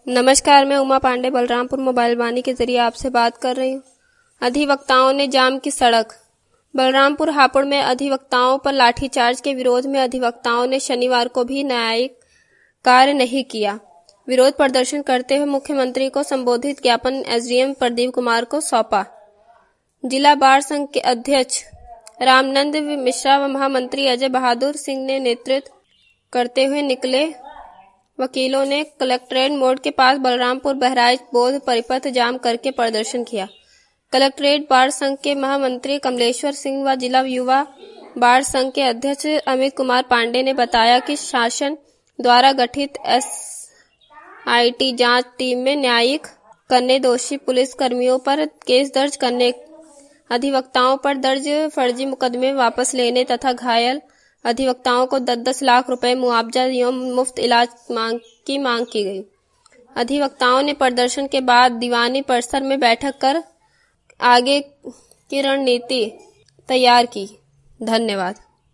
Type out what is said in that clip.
नमस्कार, मैं उमा पांडे बलरामपुर मोबाइल वाणी के जरिए आपसे बात कर रही हूँ। अधिवक्ताओं ने जाम की सड़क। बलरामपुर हापुड़ में अधिवक्ताओं पर लाठीचार्ज के विरोध में अधिवक्ताओं ने शनिवार को भी न्यायिक कार्य नहीं किया। विरोध प्रदर्शन करते हुए मुख्यमंत्री को संबोधित ज्ञापन एसडीएम प्रदीप कुमार को सौंपा। जिला बार संघ के अध्यक्ष रामनंद मिश्रा व महामंत्री अजय बहादुर सिंह ने नेतृत्व करते हुए निकले वकीलों ने कलेक्ट्रेट मोड़ के पास बलरामपुर बहराइच बौद्ध परिपथ जाम करके प्रदर्शन किया। कलेक्ट्रेट बार संघ के महामंत्री कमलेश्वर सिंह व जिला युवा बार संघ के अध्यक्ष अमित कुमार पांडे ने बताया कि शासन द्वारा गठित एसआईटी जांच टीम में न्यायिक करने, दोषी पुलिस कर्मियों पर केस दर्ज करने, अधिवक्ताओं पर दर्ज फर्जी मुकदमे वापस लेने तथा घायल अधिवक्ताओं को 10-10 लाख रुपए मुआवजा एवं मुफ्त इलाज की मांग की गई। अधिवक्ताओं ने प्रदर्शन के बाद दीवानी परिसर में बैठक कर आगे की रणनीति तैयार की। धन्यवाद।